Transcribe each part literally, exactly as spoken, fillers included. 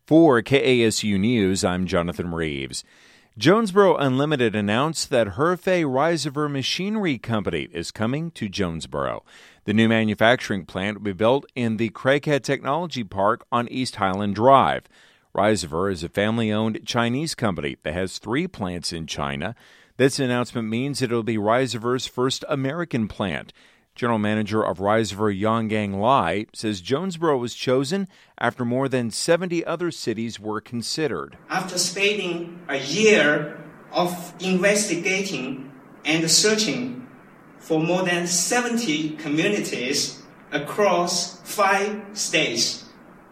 For K A S U News, I'm Jonathan Reeves. Jonesboro Unlimited announced that Hefei Reiserver Machinery Company is coming to Jonesboro. The new manufacturing plant will be built in the Craighead Technology Park on East Highland Drive. Reiserver is a family-owned Chinese company that has three plants in China. This announcement means it will be Reiserver's first American plant. General Manager of Reiserver Yonggang Lai says Jonesboro was chosen after more than seventy other cities were considered. After spending a year of investigating and searching for more than seventy communities across five states,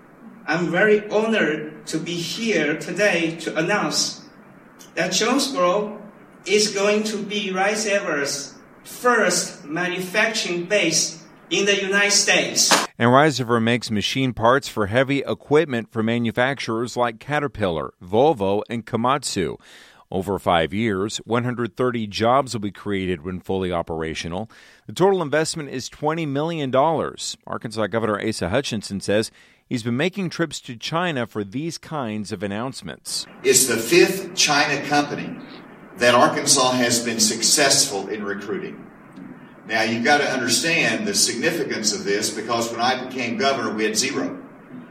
I'm very honored to be here today to announce that Jonesboro is going to be Reiserver's first manufacturing base in the United States. And Reiserver makes machine parts for heavy equipment for manufacturers like Caterpillar, Volvo, and Komatsu. Over five years, one hundred thirty jobs will be created when fully operational. The total investment is twenty million dollars. Arkansas Governor Asa Hutchinson says he's been making trips to China for these kinds of announcements. It's the fifth China company that Arkansas has been successful in recruiting. Now, you've got to understand the significance of this, because when I became governor, we had zero.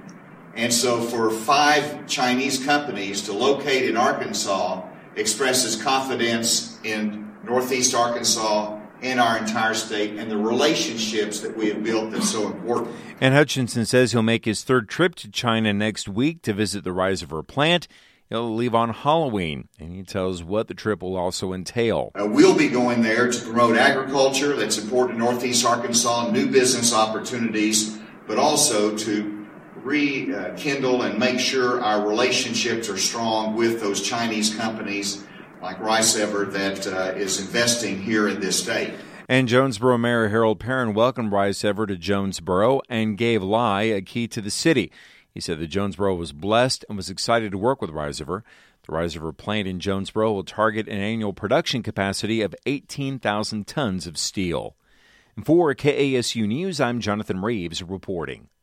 And so for five Chinese companies to locate in Arkansas expresses confidence in Northeast Arkansas and our entire state and the relationships that we have built that's so important. And Hutchinson says he'll make his third trip to China next week to visit the Reiserver plant. He'll leave on Halloween, and he tells what the trip will also entail. Uh, we'll be going there to promote agriculture that's important in Northeast Arkansas, new business opportunities, but also to rekindle and make sure our relationships are strong with those Chinese companies like Reiserver that uh, is investing here in this state. And Jonesboro Mayor Harold Perrin welcomed Reiserver to Jonesboro and gave Lai a key to the city. He said that Jonesboro was blessed and was excited to work with Reiserver. The Reiserver plant in Jonesboro will target an annual production capacity of eighteen thousand tons of steel. And for K A S U News, I'm Jonathan Reeves reporting.